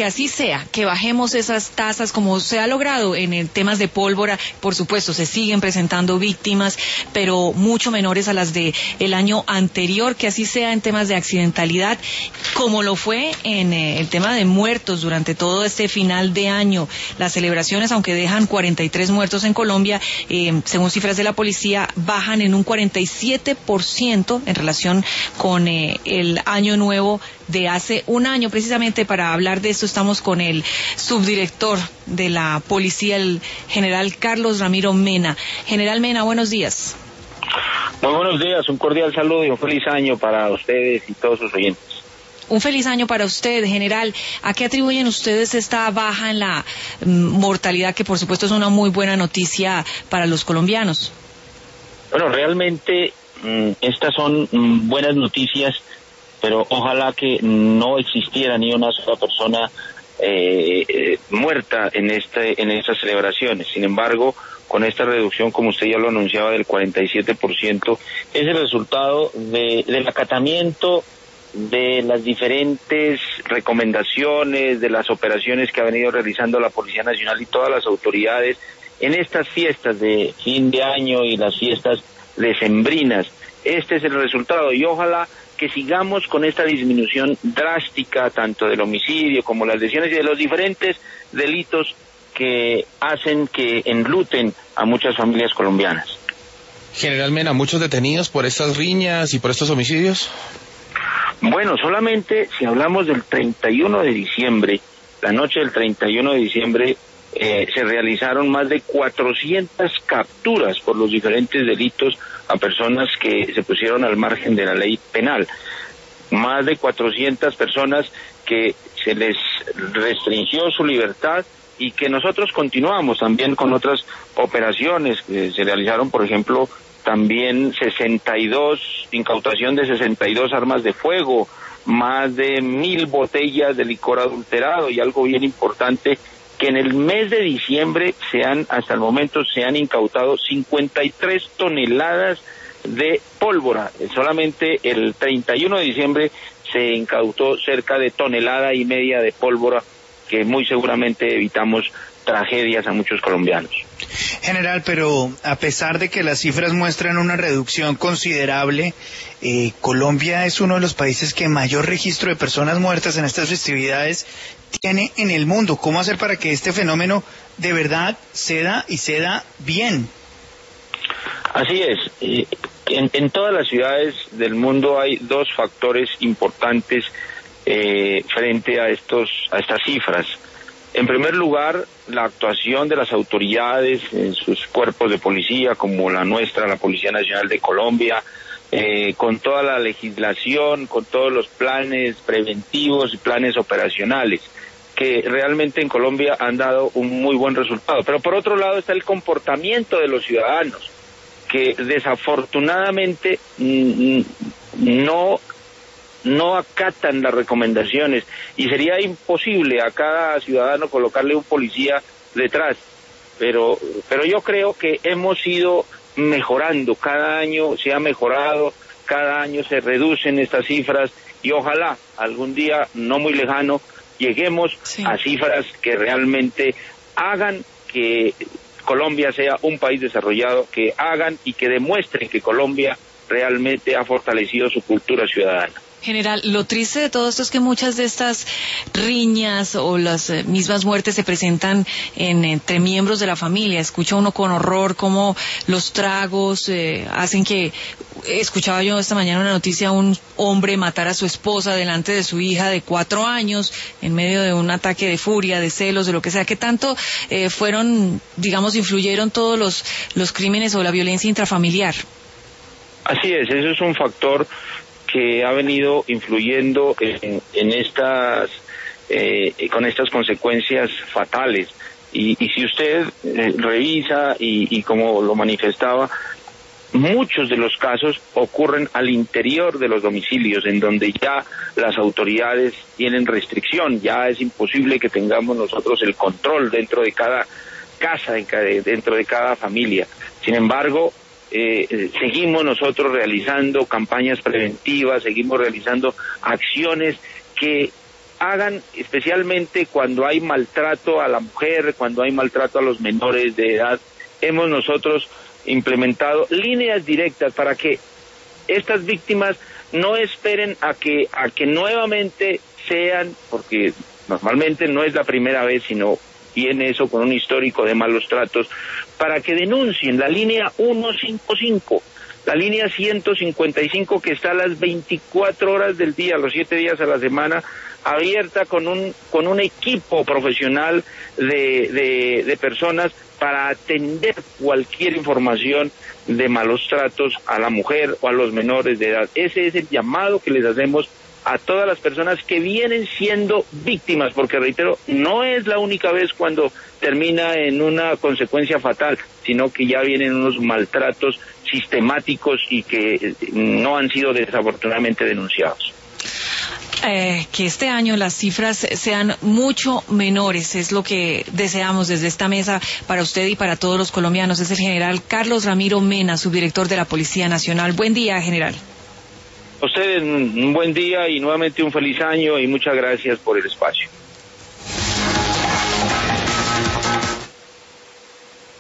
que así sea, que bajemos esas tasas como se ha logrado en el temas de pólvora. Por supuesto, se siguen presentando víctimas, pero mucho menores a las de el año anterior, que así sea en temas de accidentalidad, como lo fue en el tema de muertos durante todo este final de año. Las celebraciones, aunque dejan 43 muertos en Colombia, según cifras de la policía, bajan en un 47% en relación con el año nuevo de hace un año. Precisamente para hablar de esto estamos con el subdirector de la policía, el general Carlos Ramiro Mena. General Mena, buenos días. Muy buenos días, un cordial saludo y un feliz año para ustedes y todos sus oyentes. Un feliz año para usted, general. ¿A qué atribuyen ustedes esta baja en la mortalidad, que por supuesto es una muy buena noticia para los colombianos? Bueno, realmente estas son buenas noticias, pero ojalá que no existiera ni una sola persona muerta en estas celebraciones. Sin embargo, con esta reducción, como usted ya lo anunciaba, del 47%, es el resultado del acatamiento de las diferentes recomendaciones, de las operaciones que ha venido realizando la Policía Nacional y todas las autoridades en estas fiestas de fin de año y las fiestas decembrinas. Este es el resultado y ojalá que sigamos con esta disminución drástica tanto del homicidio como las lesiones y de los diferentes delitos que hacen que enluten a muchas familias colombianas. General Mena, ¿muchos detenidos por estas riñas y por estos homicidios? Bueno, solamente si hablamos del 31 de diciembre, la noche del 31 de diciembre, se realizaron más de 400 capturas por los diferentes delitos a personas que se pusieron al margen de la ley penal. Más de 400 personas que se les restringió su libertad y que nosotros continuamos también con otras operaciones que se realizaron, por ejemplo, también incautación de 62 armas de fuego, más de 1,000 botellas de licor adulterado y algo bien importante, que en el mes de diciembre hasta el momento se han incautado 53 toneladas de pólvora. Solamente el 31 de diciembre se incautó cerca de 1,5 toneladas de pólvora, que muy seguramente evitamos tragedias a muchos colombianos. General, pero a pesar de que las cifras muestran una reducción considerable, Colombia es uno de los países que mayor registro de personas muertas en estas festividades tiene en el mundo. ¿Cómo hacer para que este fenómeno de verdad se da bien? Así es. En todas las ciudades del mundo hay dos factores importantes frente a estas cifras. En primer lugar, la actuación de las autoridades en sus cuerpos de policía, como la nuestra, la Policía Nacional de Colombia, con toda la legislación, con todos los planes preventivos y planes operacionales, que realmente en Colombia han dado un muy buen resultado. Pero por otro lado está el comportamiento de los ciudadanos, que desafortunadamente no acatan las recomendaciones y sería imposible a cada ciudadano colocarle un policía detrás, pero yo creo que hemos ido mejorando, cada año se ha mejorado, cada año se reducen estas cifras y ojalá algún día no muy lejano lleguemos a cifras que realmente hagan que Colombia sea un país desarrollado, que hagan y que demuestren que Colombia realmente ha fortalecido su cultura ciudadana. General, lo triste de todo esto es que muchas de estas riñas o las mismas muertes se presentan entre miembros de la familia. Escucha uno con horror cómo los tragos hacen que... Escuchaba yo esta mañana una noticia, un hombre matar a su esposa delante de su hija de 4 años en medio de un ataque de furia, de celos, de lo que sea. ¿Qué tanto influyeron todos los crímenes o la violencia intrafamiliar? Así es, eso es un factor que ha venido influyendo en estas con estas consecuencias fatales y si usted revisa y como lo manifestaba, muchos de los casos ocurren al interior de los domicilios, en donde ya las autoridades tienen restricción, ya es imposible que tengamos nosotros el control dentro de cada casa, dentro de cada familia. Sin embargo, seguimos nosotros realizando campañas preventivas, seguimos realizando acciones que hagan especialmente cuando hay maltrato a la mujer, cuando hay maltrato a los menores de edad. Hemos nosotros implementado líneas directas para que estas víctimas no esperen a que nuevamente sean, porque normalmente no es la primera vez, sino viene eso con un histórico de malos tratos, para que denuncien. La línea 155, la línea 155, que está a las 24 horas del día, los 7 días a la semana, abierta con un equipo profesional de personas para atender cualquier información de malos tratos a la mujer o a los menores de edad. Ese es el llamado que les hacemos a todas las personas que vienen siendo víctimas, porque reitero, no es la única vez cuando termina en una consecuencia fatal, sino que ya vienen unos maltratos sistemáticos y que no han sido desafortunadamente denunciados. Que este año las cifras sean mucho menores, es lo que deseamos desde esta mesa para usted y para todos los colombianos. Es el general Carlos Ramiro Mena, subdirector de la Policía Nacional. Buen día, general. A ustedes un buen día y nuevamente un feliz año y muchas gracias por el espacio.